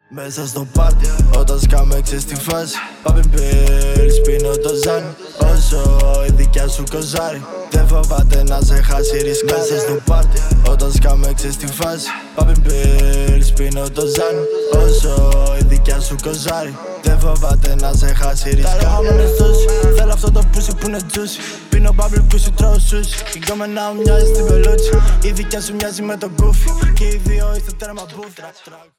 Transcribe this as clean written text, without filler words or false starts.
Μέσα στο πάρτι, όταν σκάμε ξέρεις τη φάση. Poppin' pills, πίνω το ζάνι. Όσο η δικιά σου κοζάρι, δεν φοβάται να σε χάσει ρισκάρι. Μέσα στο πάρτι, όταν σκάμε ξέρεις τη φάση. Poppin' pills, πίνω το ζάνι. Όσο η δικιά σου κοζάρι, δεν φοβάται να σε χάσει ρισκάρι. Τα ρόγα μου είναι στούση, θέλω αυτό το πούσι που είναι juicy. Πίνω bubble πούσι, τρώω σούσι. Η γκόμενά μου μοιάζει στην πελούτσι, η δικιά σου μοιάζει με τον Goofy. Και οι δύο είστε τέρμα μπούφ.